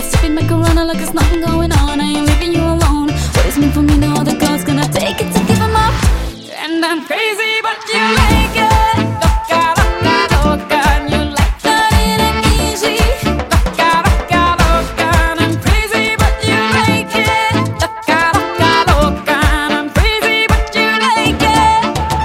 sipping macarona like there's nothing going on. I ain't leaving you alone. What is meant for me, no other girl's gonna take it to give 'em up. And I'm crazy, but you like it. Loca, loca, loca, and you like that it ain't easy. Loca, loca, loca, and I'm crazy, but you like it. Loca, loca, loca, and I'm crazy, but you like it.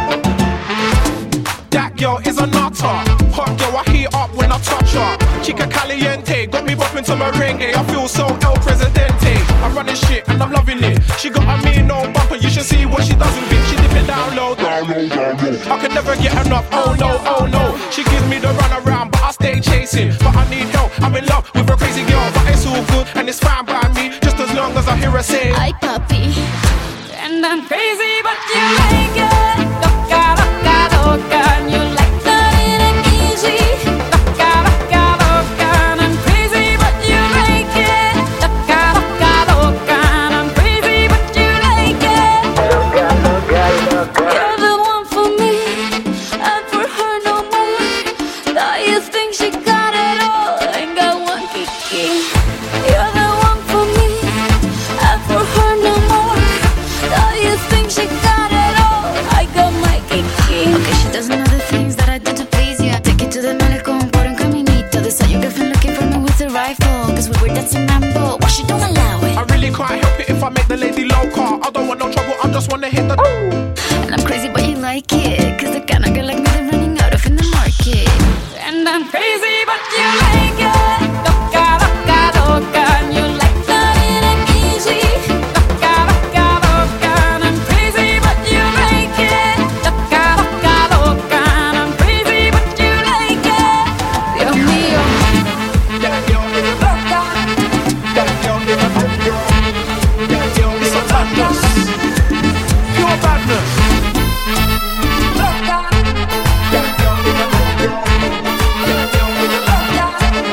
That girl is a nutter. Hot girl, I heat up when I touch her. Chica caliente, got me bopping to merengue. I feel so El Presidente. I'm running shit and I'm loving it. She got a mean old bumper, you should see what she does with it. She dip it down low, down low, down low. I can never get enough, oh no, oh no. She gives me the run around, but I stay chasing. But I need help, I'm in love with a crazy girl. But it's all good and it's fine by me, just as long as I hear her say, Ay, papi. And I'm crazy, but you like it. Loca, loca, loca, and you like that it ain't easy. Loca, loca, loca, and I'm crazy, but you like it. Loca, loca, loca, and I'm crazy, but you like it. Loca, loca, loca. You're the one for me, and for her no more. Now you think she got it all, ain't got one kiki. You're the one for me, and for her no more. Now you think she got it all, I got my kiki. Okay, she does know the things that I do to please ya. Take it to the malecón, por un caminito. They saw your girlfriend looking for me with a rifle, cause we were dancing mambo. Why she don't allow it? I really can't help it if I make the lady loca. I don't want no trouble, I just wanna hit the And I'm crazy, but you like it, cause the kind of girl like me they're running out of in the market. And I'm crazy, but you like it. Loca, loca, loca, and you like that it ain't easy. Loca, loca, loca, and I'm crazy, but you like it. Loca, loca, loca, and I'm crazy, but you like it. Dios mío. That girl is a loca. That girl is a loca. That girl is a badness. Pure badness. Loca. That girl is a loca. That girl is a loca.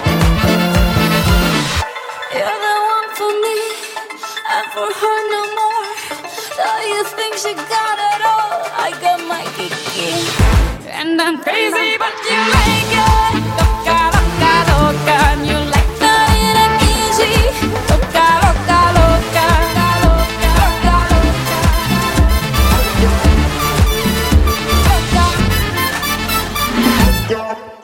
You're the one for me, and for her no more. Now you think she got it all, I got my kiki. And I'm crazy, but you like it. Loca, loca, loca, and you like that it ain't easy. Loca, loca, loca, loca, loca, loca. Girl.